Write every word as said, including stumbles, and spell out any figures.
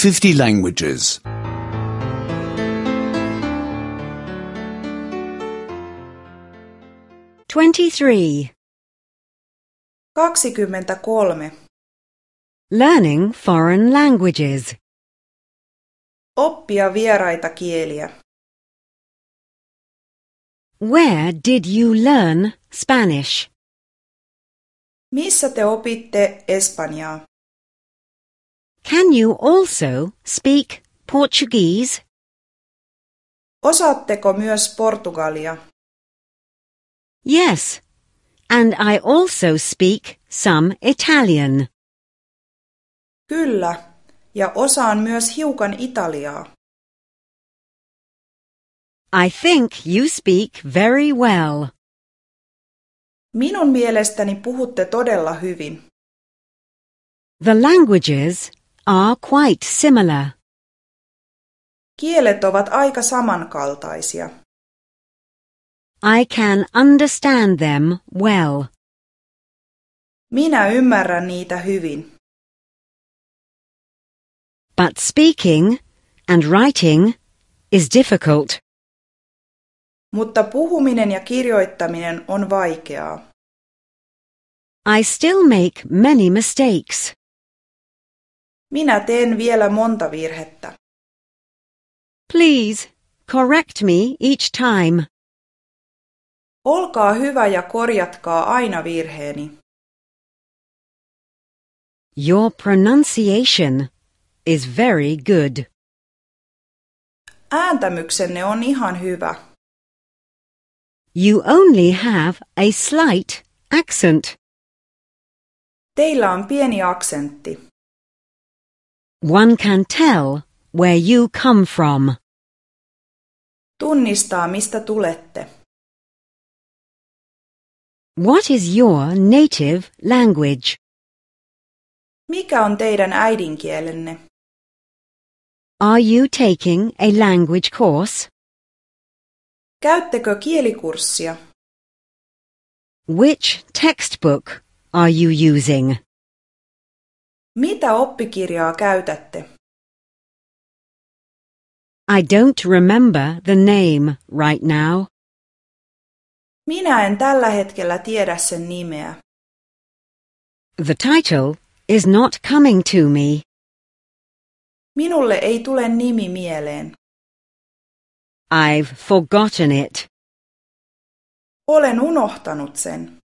fifty languages. twenty-three. kaksikymmentäkolme. Learning foreign languages. Oppia vieraita kieliä. Where did you learn Spanish? Missä te opitte espanjaa? Can you also speak Portuguese? Osaatteko myös portugalia? Yes, and I also speak some Italian. Kyllä, ja osaan myös hiukan italiaa. I think you speak very well. Minun mielestäni puhutte todella hyvin. The languages are quite similar. Kielet ovat aika samankaltaisia. I can understand them well. Minä ymmärrän niitä hyvin. But speaking and writing is difficult. Mutta puhuminen ja kirjoittaminen on vaikeaa. I still make many mistakes. Minä teen vielä monta virhettä. Please correct me each time. Olkaa hyvä ja korjatkaa aina virheeni. Your pronunciation is very good. Ääntämyksenne on ihan hyvä. You only have a slight accent. Teillä on pieni aksentti. One can tell where you come from. Tunnistaa, mistä tulette. What is your native language? Mikä on teidän äidinkielenne? Are you taking a language course? Käyttekö kielikurssia? Which textbook are you using? Mitä oppikirjaa käytätte? I don't remember the name right now. Minä en tällä hetkellä tiedä sen nimeä. The title is not coming to me. Minulle ei tule nimi mieleen. I've forgotten it. Olen unohtanut sen.